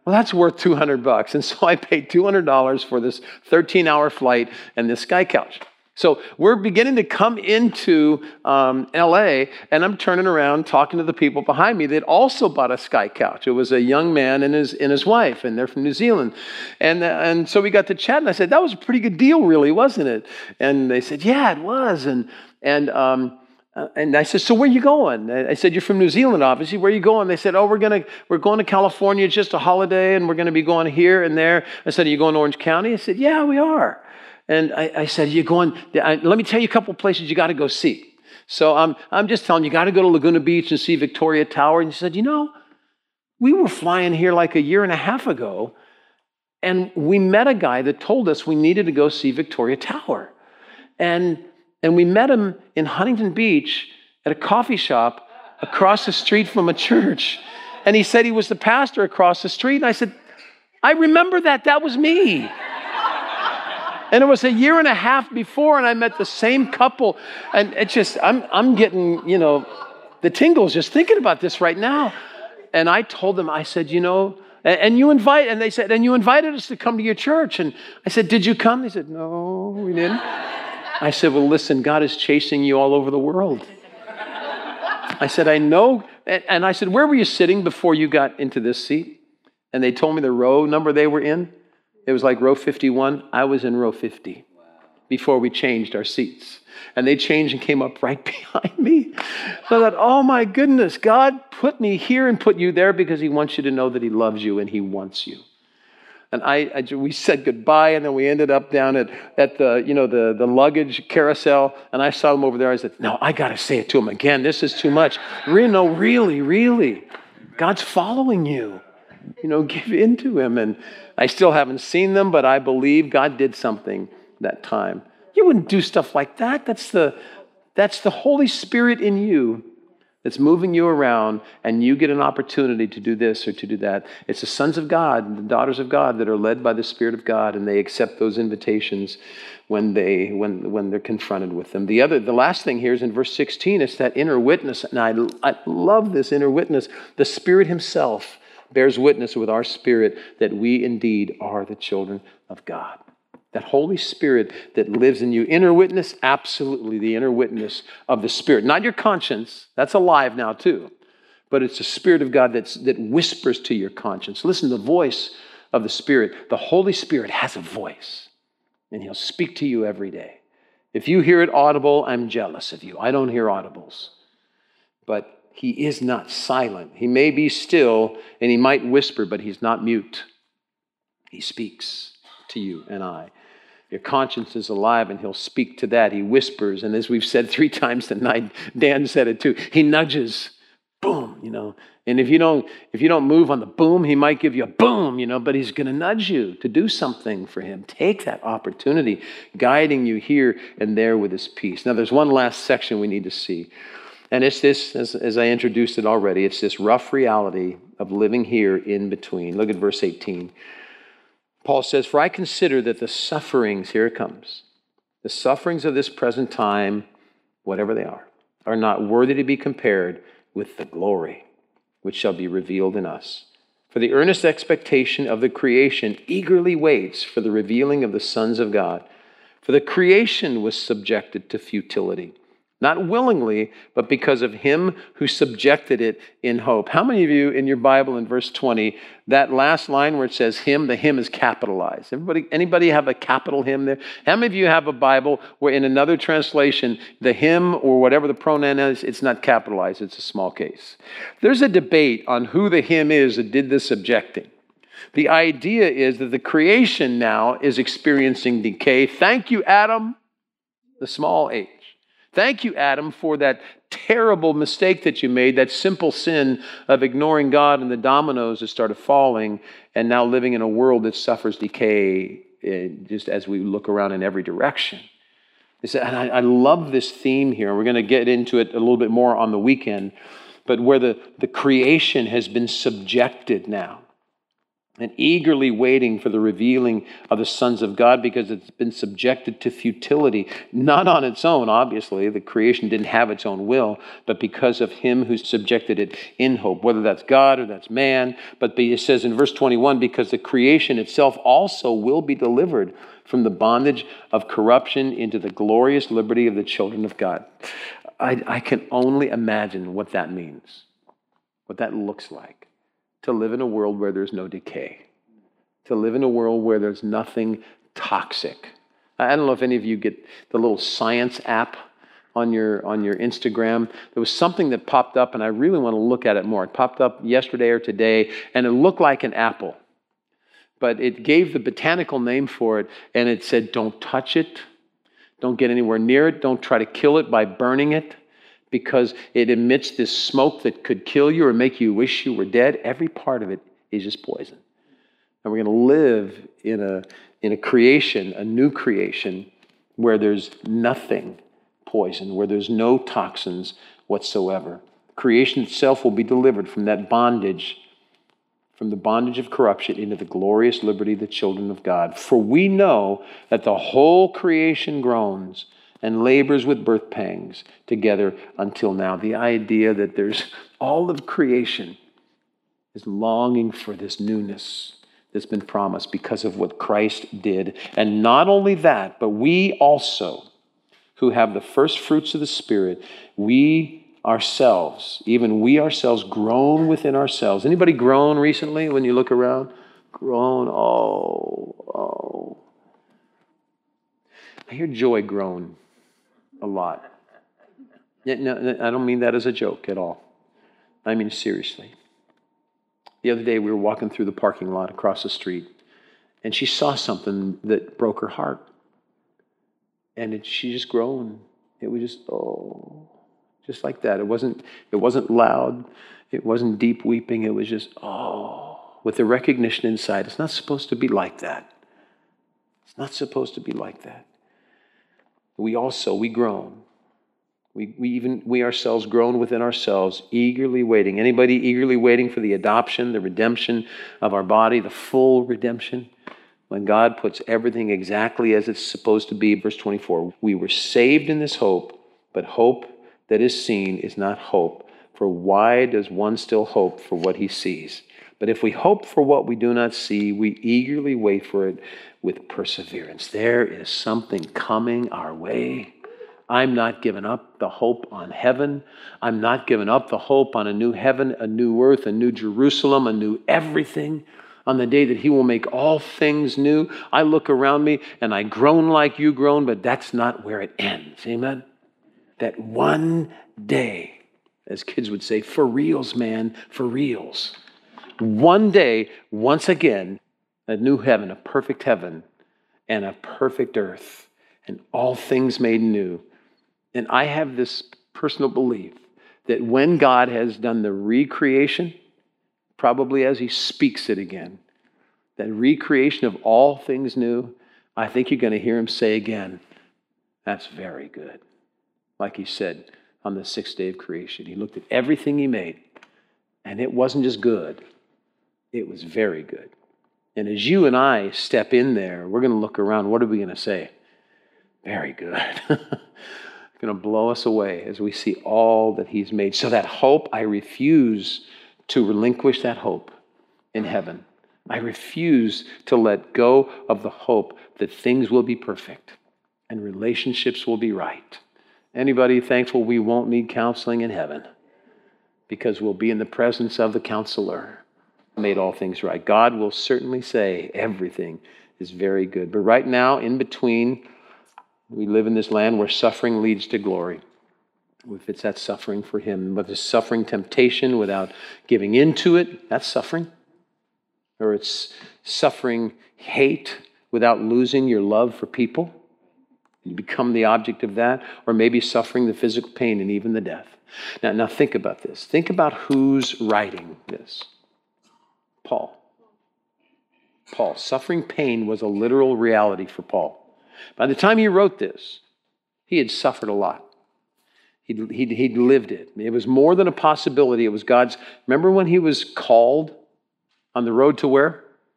Well, that's worth two hundred bucks. And so I paid two hundred dollars for this thirteen-hour flight and this sky couch. So we're beginning to come into um, L A, and I'm turning around talking to the people behind me that also bought a sky couch. It was a young man and his and his wife, and they're from New Zealand. And, and so we got to chat, and I said, that was a pretty good deal, really, wasn't it? And they said, yeah, it was. And, and, um, and I said, so where are you going? I said, you're from New Zealand, obviously. Where are you going? They said, oh, we're going to we're going to California, just a holiday, and we're going to be going here and there. I said, are you going to Orange County? I said, yeah, we are. And I, I said, you're going, I, let me tell you a couple of places you got to go see. So I'm, I'm just telling you, you got to go to Laguna Beach and see Victoria Tower. And he said, you know, we were flying here like a year and a half ago, and we met a guy that told us we needed to go see Victoria Tower. And, and we met him in Huntington Beach at a coffee shop across the street from a church. And he said he was the pastor across the street. And I said, I remember that. That was me. And it was a year and a half before, and I met the same couple. And it just, I'm I'm getting, you know, the tingles just thinking about this right now. And I told them, I said, you know, and, and you invite, and they said, and you invited us to come to your church. And I said, did you come? They said, no, we didn't. I said, well, listen, God is chasing you all over the world. I said, I know. And, and I said, where were you sitting before you got into this seat? And they told me the row number they were in. It was like row fifty-one. I was in row fifty before we changed our seats. And they changed and came up right behind me. So I thought, oh my goodness, God put me here and put you there because he wants you to know that he loves you and he wants you. And I, I we said goodbye, and then we ended up down at, at the, you know, the, the luggage carousel, and I saw them over there. I said, no, I got to say it to him again. This is too much. Really, no, really, really. God's following you. You know, give in to him. And I still haven't seen them, but I believe God did something that time. You wouldn't do stuff like that. That's the, that's the Holy Spirit in you that's moving you around, and you get an opportunity to do this or to do that. It's the sons of God and the daughters of God that are led by the Spirit of God, and they accept those invitations when they when when they're confronted with them. The other, the last thing here is in verse sixteen. It's that inner witness, and I I love this inner witness. The Spirit Himself bears witness with our spirit that we indeed are the children of God. That Holy Spirit that lives in you. Inner witness, absolutely the inner witness of the Spirit. Not your conscience. That's alive now too. But it's the Spirit of God that's, that whispers to your conscience. Listen, the voice of the Spirit. The Holy Spirit has a voice. And He'll speak to you every day. If you hear it audible, I'm jealous of you. I don't hear audibles. But He is not silent. He may be still and He might whisper, but He's not mute. He speaks to you and I. Your conscience is alive, and He'll speak to that. He whispers, and as we've said three times tonight, Dan said it too. He nudges, boom, you know. And if you don't, if you don't move on the boom, He might give you a boom, you know. But He's going to nudge you to do something for Him. Take that opportunity, guiding you here and there with His peace. Now, there's one last section we need to see, and it's this, as, as I introduced it already. It's this rough reality of living here in between. Look at verse eighteen. Paul says, for I consider that the sufferings, here it comes, the sufferings of this present time, whatever they are, are not worthy to be compared with the glory which shall be revealed in us. For the earnest expectation of the creation eagerly waits for the revealing of the sons of God. For the creation was subjected to futility, not willingly, but because of Him who subjected it in hope. How many of you in your Bible in verse twenty, that last line where it says him, the him is capitalized? Everybody, anybody have a capital him there? How many of you have a Bible where in another translation, the him or whatever the pronoun is, it's not capitalized, it's a small case? There's a debate on who the him is that did the subjecting. The idea is that the creation now is experiencing decay. Thank you, Adam, the small h. Thank you, Adam, for that terrible mistake that you made, that simple sin of ignoring God, and the dominoes that started falling, and now living in a world that suffers decay just as we look around in every direction. And I love this theme here. We're going to get into it a little bit more on the weekend, but where the, the creation has been subjected now. and eagerly waiting for the revealing of the sons of God, because it's been subjected to futility, not on its own, obviously. The creation didn't have its own will, but because of him who subjected it in hope, whether that's God or that's man. But it says in verse twenty-one, because the creation itself also will be delivered from the bondage of corruption into the glorious liberty of the children of God. I, I can only imagine what that means, what that looks like. To live in a world where there's no decay. To live in a world where there's nothing toxic. I don't know if any of you get the little science app on your on your Instagram. There was something that popped up, and I really want to look at it more. It popped up yesterday or today, and it looked like an apple. But it gave the botanical name for it, and it said, don't touch it. Don't get anywhere near it. Don't try to kill it by burning it, because it emits this smoke that could kill you or make you wish you were dead. Every part of it is just poison. And we're going to live in a, in a creation, a new creation, where there's nothing poison, where there's no toxins whatsoever. Creation itself will be delivered from that bondage, from the bondage of corruption into the glorious liberty of the children of God. For we know that the whole creation groans and labors with birth pangs together until now. The idea that there's all of creation is longing for this newness that's been promised because of what Christ did. And not only that, but we also, who have the first fruits of the Spirit, we ourselves, even we ourselves, groan within ourselves. Anybody groan recently when you look around? Groan, oh, oh. I hear Joy groan a lot. No, I don't mean that as a joke at all. I mean seriously. The other day we were walking through the parking lot across the street, and she saw something that broke her heart. And it, she just groaned. It was just, oh, just like that. It wasn't, it wasn't loud. It wasn't deep weeping. It was just, oh, with the recognition inside. It's not supposed to be like that. It's not supposed to be like that. We also, we groan. We, we even, we ourselves groan within ourselves, eagerly waiting. Anybody eagerly waiting for the adoption, the redemption of our body, the full redemption? When God puts everything exactly as it's supposed to be. Verse twenty-four, we were saved in this hope, but hope that is seen is not hope. For why does one still hope for what he sees? But if we hope for what we do not see, we eagerly wait for it with perseverance. There is something coming our way. I'm not giving up the hope on heaven. I'm not giving up the hope on a new heaven, a new earth, a new Jerusalem, a new everything. On the day that he will make all things new. I look around me and I groan like you groan, but that's not where it ends. Amen? That one day, as kids would say, for reals, man, for reals. One day, once again, a new heaven, a perfect heaven, and a perfect earth, and all things made new. And I have this personal belief that when God has done the recreation, probably as he speaks it again, that recreation of all things new, I think you're going to hear him say again, that's very good. Like he said on the sixth day of creation. He looked at everything he made, and it wasn't just good. It was very good. And as you and I step in there, we're going to look around. What are we going to say? Very good. It's going to blow us away as we see all that he's made. So that hope, I refuse to relinquish that hope in heaven. I refuse to let go of the hope that things will be perfect and relationships will be right. Anybody thankful we won't need counseling in heaven because we'll be in the presence of the counselor who made all things right. God will certainly say everything is very good. But right now, in between, we live in this land where suffering leads to glory. If it's that suffering for him, but it's suffering temptation without giving into it, that's suffering. Or it's suffering hate without losing your love for people. You become the object of that. Or maybe suffering the physical pain and even the death. Now, now think about this. Think about who's writing this. Paul. Paul. Suffering pain was a literal reality for Paul. By the time he wrote this, he had suffered a lot. He'd, he'd, he'd lived it. It was more than a possibility. It was God's. Remember when he was called on the road to where?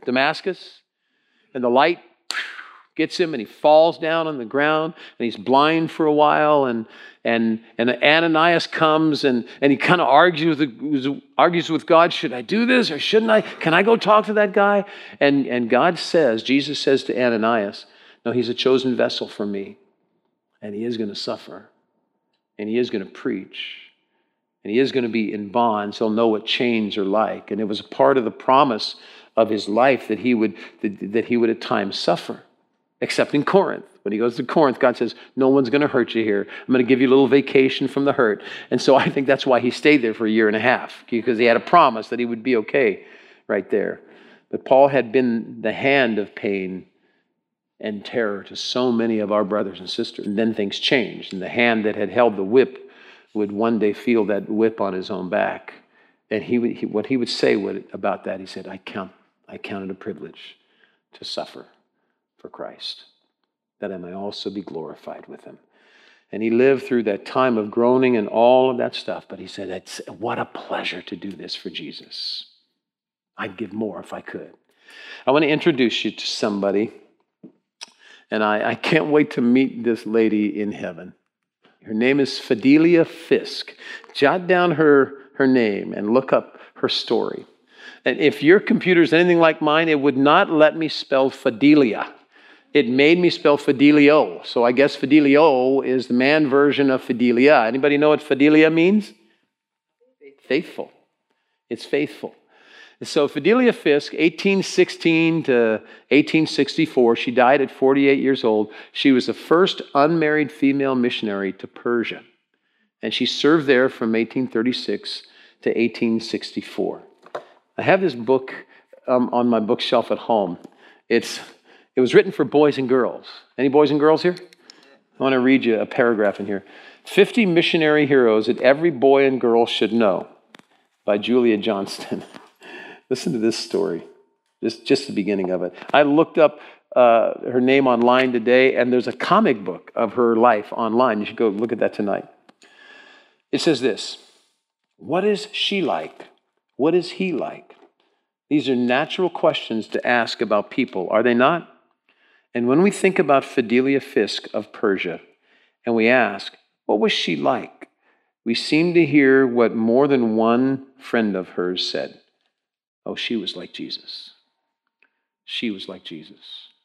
Damascus, and the light gets him, and he falls down on the ground, and he's blind for a while, and and and Ananias comes, and and he kind of argues with argues with God. Should I do this or shouldn't I? Can I go talk to that guy? And and God says, Jesus says to Ananias, no, he's a chosen vessel for me, and he is going to suffer, and he is going to preach, and he is going to be in bonds. He'll know what chains are like, and it was a part of the promise of his life that he would that, that he would at times suffer. Except in Corinth. When he goes to Corinth, God says, no one's going to hurt you here. I'm going to give you a little vacation from the hurt. And so I think that's why he stayed there for a year and a half, because he had a promise that he would be okay right there. But Paul had been the hand of pain and terror to so many of our brothers and sisters. And then things changed. And the hand that had held the whip would one day feel that whip on his own back. And he would, he, what he would say would, about that, he said, I count, I count it a privilege to suffer for Christ, that I may also be glorified with him. And he lived through that time of groaning and all of that stuff, but he said, it's, what a pleasure to do this for Jesus. I'd give more if I could. I want to introduce you to somebody, and I, I can't wait to meet this lady in heaven. Her name is Fidelia Fisk. Jot down her, her name and look up her story. And if your computer is anything like mine, it would not let me spell Fidelia. It made me spell Fidelio. So I guess Fidelio is the man version of Fidelia. Anybody know what Fidelia means? Faithful. It's faithful. So Fidelia Fisk, eighteen sixteen to eighteen sixty-four, she died at forty-eight years old. She was the first unmarried female missionary to Persia. And she served there from eighteen thirty-six to eighteen sixty-four. I have this book um, on my bookshelf at home. It's It was written for boys and girls. Any boys and girls here? I want to read you a paragraph in here. fifty Missionary Heroes That Every Boy and Girl Should Know by Julia Johnston. Listen to this story. Just, just the beginning of it. I looked up uh, her name online today, and there's a comic book of her life online. You should go look at that tonight. It says this: what is she like? What is he like? These are natural questions to ask about people, are they not? And when we think about Fidelia Fisk of Persia, and we ask, what was she like? We seem to hear what more than one friend of hers said. Oh, she was like Jesus. She was like Jesus.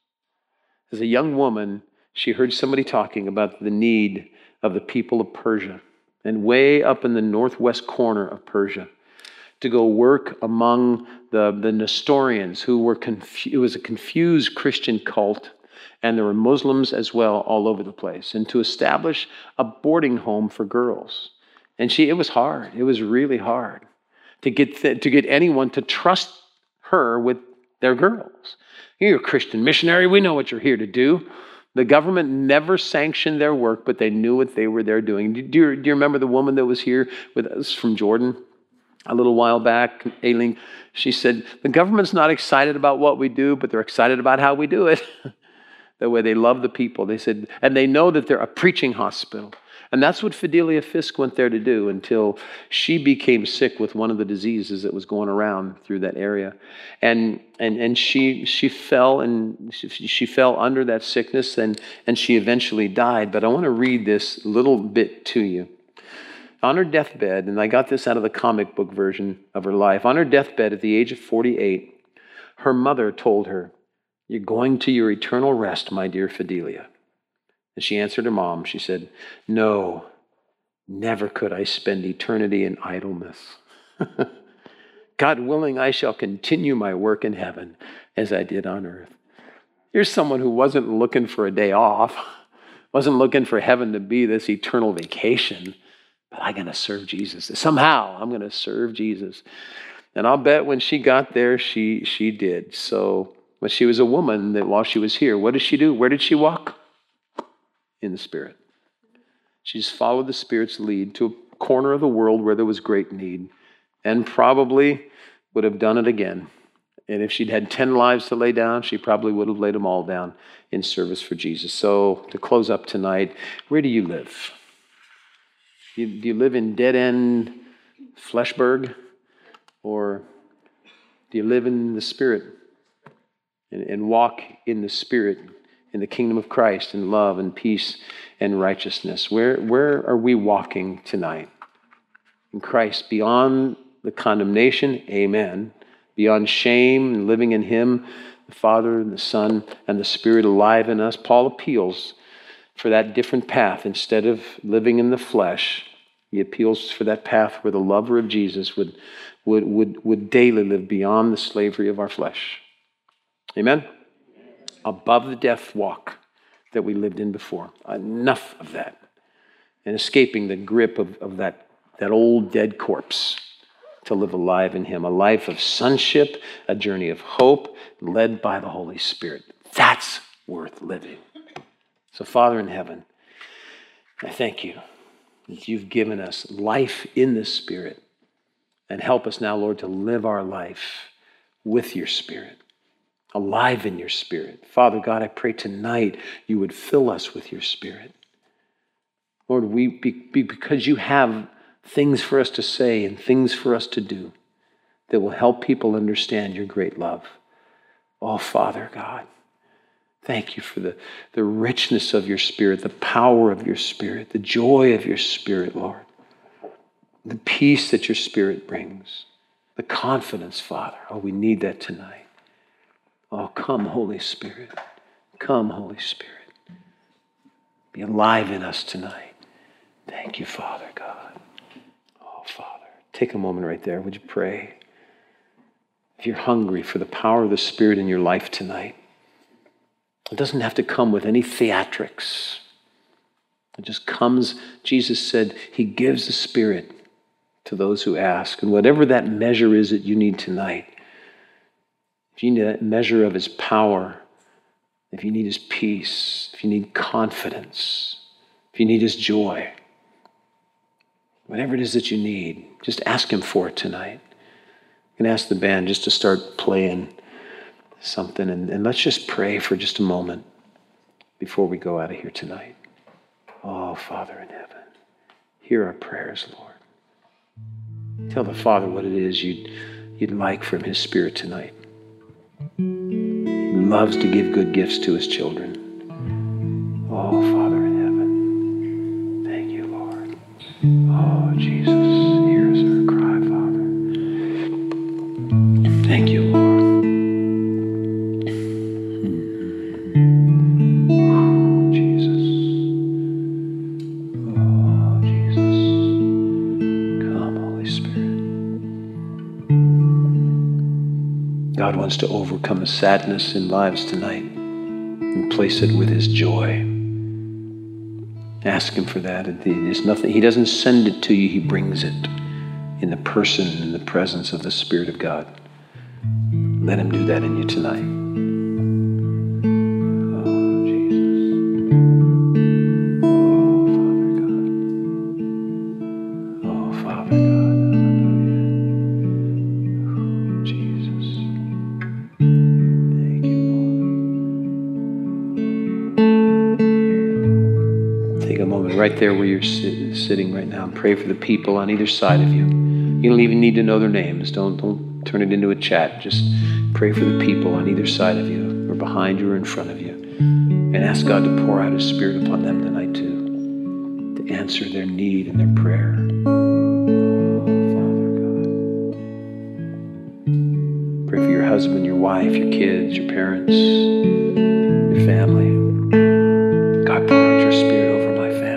As a young woman, she heard somebody talking about the need of the people of Persia, and way up in the northwest corner of Persia, to go work among the, the Nestorians, who were confused. It was a confused Christian cult, and there were Muslims as well all over the place, and to establish a boarding home for girls. And she, it was hard. It was really hard to get th- to get anyone to trust her with their girls. You're a Christian missionary. We know what you're here to do. The government never sanctioned their work, but they knew what they were there doing. Do you, do you remember the woman that was here with us from Jordan a little while back, Aileen? She said, the government's not excited about what we do, but they're excited about how we do it. The way they love the people. They said, and they know that they're a preaching hospital. And that's what Fidelia Fisk went there to do until she became sick with one of the diseases that was going around through that area. And and and she she fell and she, she fell under that sickness, and, and she eventually died. But I want to read this little bit to you. On her deathbed, and I got this out of the comic book version of her life, on her deathbed at the age of forty-eight, her mother told her, "You're going to your eternal rest, my dear Fidelia." And she answered her mom. She said, "No, never could I spend eternity in idleness. God willing, I shall continue my work in heaven as I did on earth." Here's someone who wasn't looking for a day off, wasn't looking for heaven to be this eternal vacation, but I'm going to serve Jesus. Somehow, I'm going to serve Jesus. And I'll bet when she got there, she she did. So, but she was a woman that while she was here, what did she do? Where did she walk? In the Spirit. She just followed the Spirit's lead to a corner of the world where there was great need, and probably would have done it again. And if she'd had ten lives to lay down, she probably would have laid them all down in service for Jesus. So to close up tonight, where do you live? Do you, do you live in dead-end Fleshburg? Or do you live in the Spirit? and, and walk in the Spirit, in the kingdom of Christ, in love and peace and righteousness. Where, where are we walking tonight? In Christ, beyond the condemnation, amen. Beyond shame and living in Him, the Father and the Son and the Spirit alive in us. Paul appeals for that different path. Instead of living in the flesh, he appeals for that path where the lover of Jesus would, would, would, would daily live beyond the slavery of our flesh. Amen? Above the death walk that we lived in before. Enough of that. And escaping the grip of, of that, that old dead corpse to live alive in Him. A life of sonship, a journey of hope, led by the Holy Spirit. That's worth living. So, Father in heaven, I thank you that you've given us life in the Spirit. And help us now, Lord, to live our life with your Spirit, alive in your Spirit. Father God, I pray tonight you would fill us with your Spirit. Lord, we be, because you have things for us to say and things for us to do that will help people understand your great love. Oh, Father God, thank you for the, the richness of your Spirit, the power of your Spirit, the joy of your Spirit, Lord. The peace that your Spirit brings, the confidence, Father. Oh, we need that tonight. Oh, come, Holy Spirit. Come, Holy Spirit. Be alive in us tonight. Thank you, Father God. Oh, Father, take a moment right there. Would you pray? If you're hungry for the power of the Spirit in your life tonight, it doesn't have to come with any theatrics. It just comes, Jesus said, He gives the Spirit to those who ask. And whatever that measure is that you need tonight, if you need that measure of His power, if you need His peace, if you need confidence, if you need His joy, whatever it is that you need, just ask Him for it tonight. You can ask the band just to start playing something, and, and let's just pray for just a moment before we go out of here tonight. Oh, Father in heaven, hear our prayers, Lord. Tell the Father what it is you'd, you'd like from His Spirit tonight. He loves to give good gifts to His children. Oh, Father in heaven, thank you, Lord. Oh, Jesus, hear us our cry, Father. Thank you, Lord. God wants to overcome the sadness in lives tonight and place it with His joy. Ask Him for that. There's nothing, He doesn't send it to you, He brings it in the person, in the presence of the Spirit of God. Let Him do that in you tonight. Oh, Jesus. Oh, Father God. Oh, Father God. Right there where you're sit, sitting right now, and pray for the people on either side of you. You don't even need to know their names. Don't, don't turn it into a chat. Just pray for the people on either side of you, or behind you or in front of you. And ask God to pour out His Spirit upon them tonight too, to answer their need and their prayer. Oh, Father God. Pray for your husband, your wife, your kids, your parents, your family. God, pour out your Spirit over my family.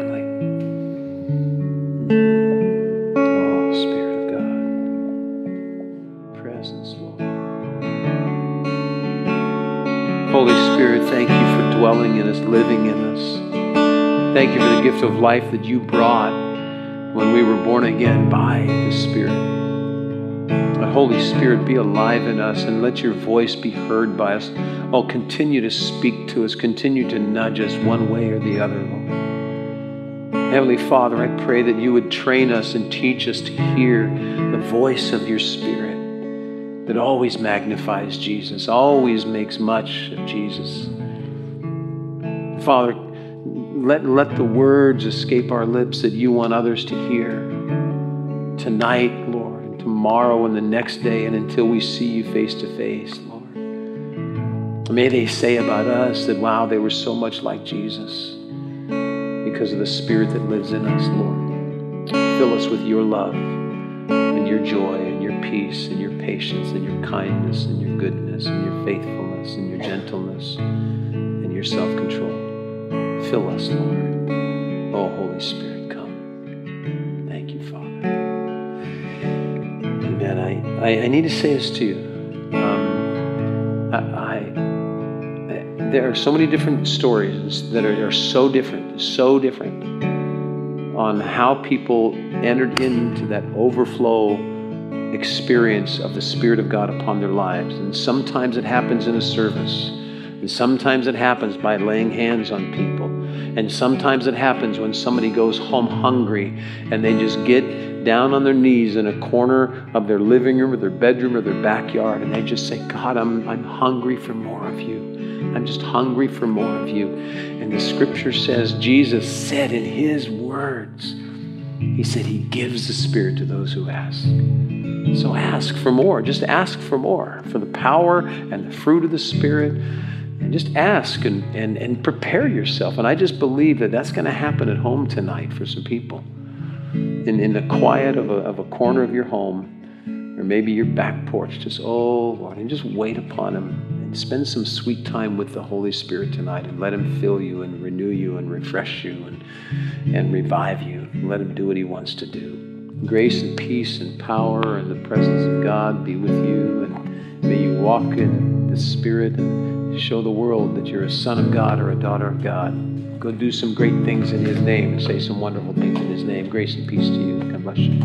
Holy Spirit, thank you for dwelling in us, living in us. Thank you for the gift of life that you brought when we were born again by the Spirit. Let Holy Spirit be alive in us, and let your voice be heard by us. Oh, continue to speak to us. Continue to nudge us one way or the other, Lord. Heavenly Father, I pray that you would train us and teach us to hear the voice of your Spirit that always magnifies Jesus, always makes much of Jesus. Father, let, let the words escape our lips that you want others to hear tonight, Lord, and tomorrow and the next day, and until we see you face to face, Lord. May they say about us that, wow, they were so much like Jesus because of the Spirit that lives in us, Lord. Fill us with your love and your joy and your peace and your patience and your kindness and your goodness and your faithfulness and your gentleness and your self-control. Fill us, Lord. Oh, Holy Spirit, come. Thank you, Father. Amen. I, I, I need to say this to you. Um, I, I There are so many different stories that are, are so different, so different on how people entered into that overflow experience of the Spirit of God upon their lives. And sometimes it happens in a service. And sometimes it happens by laying hands on people. And sometimes it happens when somebody goes home hungry and they just get down on their knees in a corner of their living room or their bedroom or their backyard and they just say, God, I'm, I'm hungry for more of you. I'm just hungry for more of you. And the scripture says, Jesus said in his words, he said he gives the Spirit to those who ask. So ask for more. Just ask for more, for the power and the fruit of the Spirit. And just ask and, and, and prepare yourself. And I just believe that that's going to happen at home tonight for some people. In, in the quiet of a, of a corner of your home, or maybe your back porch, just, oh Lord, and just wait upon him. And spend some sweet time with the Holy Spirit tonight and let him fill you and renew you and refresh you and, and revive you. And let him do what he wants to do. Grace and peace and power and the presence of God be with you. And may you walk in the Spirit and show the world that you're a son of God or a daughter of God. Go do some great things in his name and say some wonderful things in his name. Grace and peace to you. God bless you.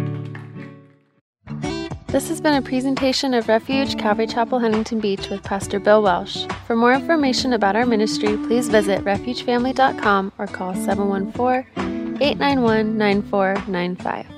This has been a presentation of Refuge Calvary Chapel, Huntington Beach with Pastor Bill Welsh. For more information about our ministry, please visit refuge family dot com or call seven one four, eight nine one, nine four nine five.